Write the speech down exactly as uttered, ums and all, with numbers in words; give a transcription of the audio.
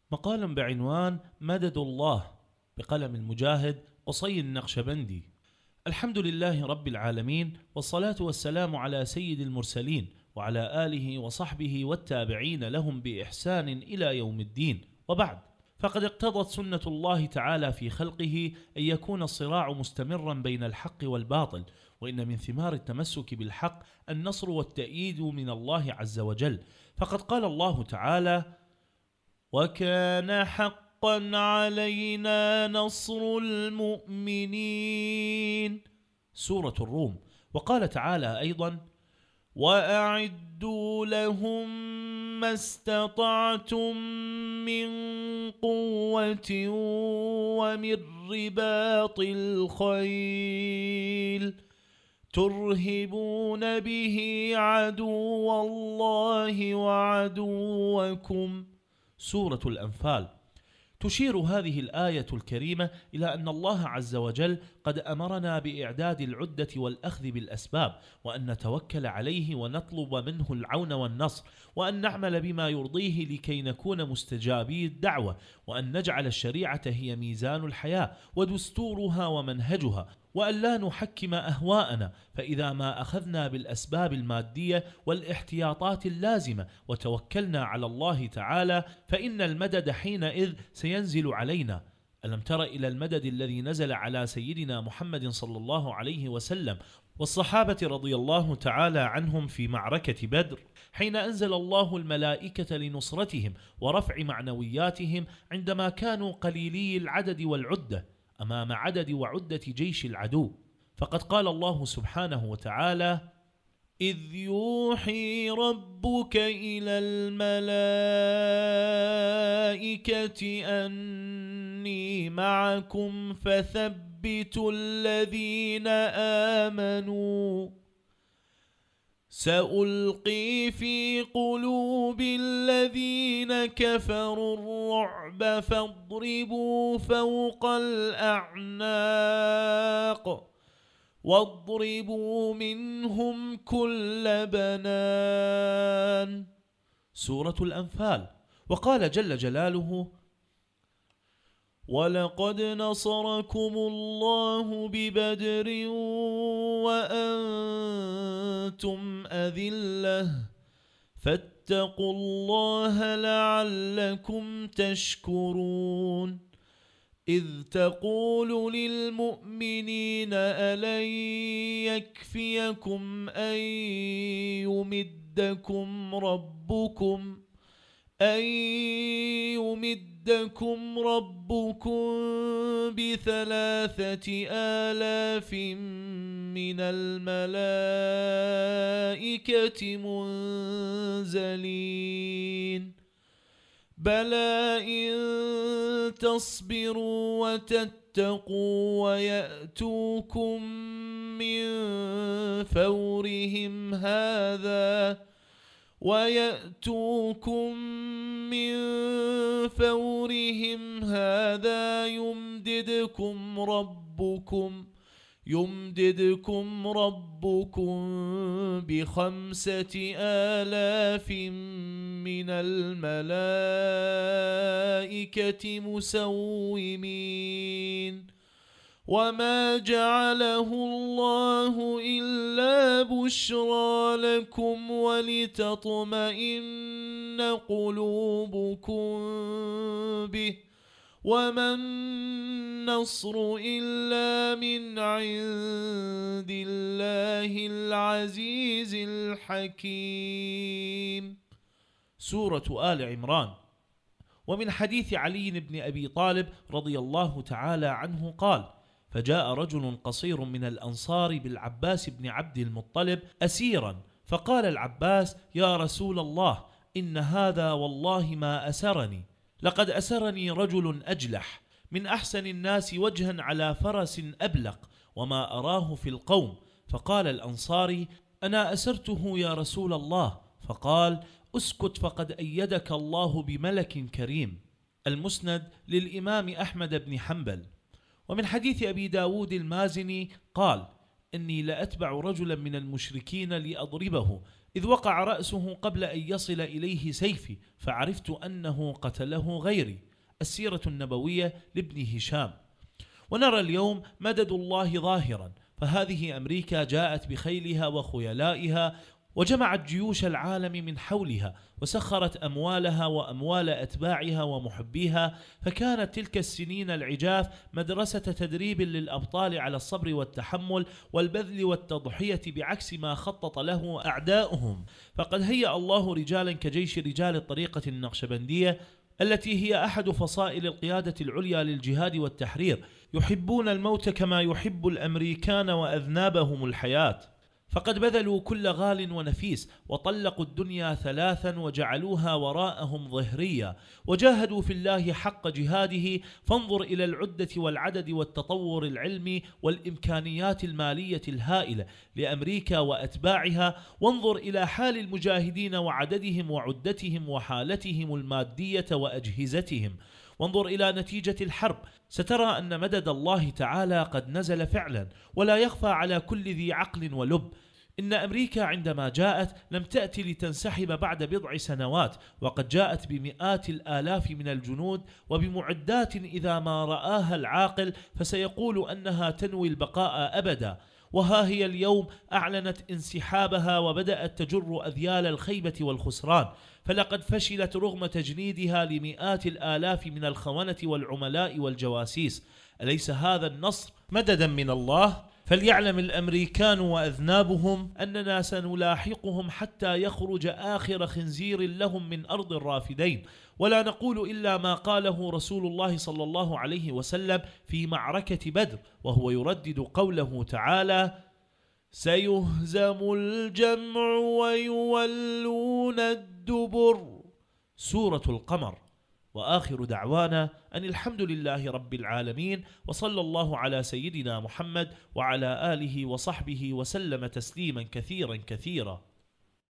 مقال بعنوان مدد الله بقلم المجاهد قصي النقشبندي. الحمد لله رب العالمين، والصلاة والسلام على سيد المرسلين وعلى آله وصحبه والتابعين لهم بإحسان إلى يوم الدين، وبعد. فقد اقتضت سنة الله تعالى في خلقه أن يكون الصراع مستمرا بين الحق والباطل، وإن من ثمار التمسك بالحق النصر والتأييد من الله عز وجل. فقد قال الله تعالى: وكان حقا علينا نصر المؤمنين، سورة الروم. وقال تعالى أيضا: وأعدوا لهم ما استطعتم من قوة ومن رباط الخيل ترهبون به عدو الله وعدوكم، سورة الأنفال. تشير هذه الآية الكريمة إلى أن الله عز وجل قد أمرنا بإعداد العدة والأخذ بالأسباب، وأن نتوكل عليه ونطلب منه العون والنصر، وأن نعمل بما يرضيه لكي نكون مستجابي الدعوة، وأن نجعل الشريعة هي ميزان الحياة ودستورها ومنهجها، وأن لا نحكم أهواءنا. فإذا ما أخذنا بالأسباب المادية والاحتياطات اللازمة وتوكلنا على الله تعالى، فإن المدد حينئذ سينزل علينا. ألم تر إلى المدد الذي نزل على سيدنا محمد صلى الله عليه وسلم والصحابة رضي الله تعالى عنهم في معركة بدر، حين أنزل الله الملائكة لنصرتهم ورفع معنوياتهم عندما كانوا قليلي العدد والعدة أمام عدد وعدة جيش العدو. فقد قال الله سبحانه وتعالى: إذ يوحي ربك إلى الملائكة أني معكم فثبتوا الذين آمنوا سألقي في قلوب الذين كفروا الرعب فاضربوا فوق الأعناق واضربوا منهم كل بنان، سورة الأنفال. وقال جل جلاله: ولقد نصركم الله ببدر وأنتم أذلة فاتقوا الله لعلكم تشكرون. إذ تقول للمؤمنين ألن يكفيكم أن يمدكم ربكم أن يمدكم ربكم بثلاثة آلاف من الملائكة منزلين بلى إن تصبروا وتتقوا ويأتوكم من فورهم هذا ويأتوكم من فورهم هذا يمددكم ربكم يمددكم ربكم بخمسة آلاف من الملائكة مسومين وما جعله الله إلا بشرى لكم ولتطمئن قلوبكم به وما النصر إلا من عند الله العزيز الحكيم، سورة آل عمران. ومن حديث علي بن أبي طالب رضي الله تعالى عنه قال: فجاء رجل قصير من الأنصار بالعباس بن عبد المطلب أسيرا، فقال العباس: يا رسول الله، إن هذا والله ما أسرني، لقد أسرني رجل أجلح من أحسن الناس وجها على فرس أبلق وما أراه في القوم. فقال الأنصاري: أنا أسرته يا رسول الله. فقال: اسكت فقد أيدك الله بملك كريم. المسند للإمام أحمد بن حنبل. ومن حديث أبي داود المازني قال: إني لأتبع رجلا من المشركين لأضربه، إذ وقع رأسه قبل أن يصل إليه سيفي فعرفت أنه قتله غيري. السيرة النبوية لابن هشام. ونرى اليوم مدد الله ظاهرا، فهذه أمريكا جاءت بخيلها وخيلائها وجمعت جيوش العالم من حولها وسخرت أموالها وأموال أتباعها ومحبيها، فكانت تلك السنين العجاف مدرسة تدريب للأبطال على الصبر والتحمل والبذل والتضحية بعكس ما خطط له أعداؤهم. فقد هيأ الله رجالا كجيش رجال الطريقة النقشبندية التي هي أحد فصائل القيادة العليا للجهاد والتحرير، يحبون الموت كما يحب الأمريكان وأذنابهم الحياة. فقد بذلوا كل غال ونفيس وطلقوا الدنيا ثلاثا وجعلوها وراءهم ظهريا، وجاهدوا في الله حق جهاده. فانظر إلى العدة والعدد والتطور العلمي والإمكانيات المالية الهائلة لأمريكا وأتباعها، وانظر إلى حال المجاهدين وعددهم وعدتهم وحالتهم المادية وأجهزتهم، وانظر إلى نتيجة الحرب. سترى أن مدد الله تعالى قد نزل فعلا، ولا يخفى على كل ذي عقل ولب. إن أمريكا عندما جاءت لم تأتي لتنسحب بعد بضع سنوات، وقد جاءت بمئات الآلاف من الجنود وبمعدات إذا ما رآها العاقل فسيقول أنها تنوي البقاء أبدا. وها هي اليوم أعلنت انسحابها وبدأت تجر أذيال الخيبة والخسران، فلقد فشلت رغم تجنيدها لمئات الآلاف من الخونة والعملاء والجواسيس. أليس هذا النصر مددا من الله؟ فليعلم الأمريكان وأذنابهم أننا سنلاحقهم حتى يخرج آخر خنزير لهم من أرض الرافدين، ولا نقول إلا ما قاله رسول الله صلى الله عليه وسلم في معركة بدر وهو يردد قوله تعالى: سيهزم الجمع ويولون الدبر. سورة القمر. وآخر دعوانا أن الحمد لله رب العالمين، وصلى الله على سيدنا محمد وعلى آله وصحبه وسلم تسليما كثيرا كثيرا.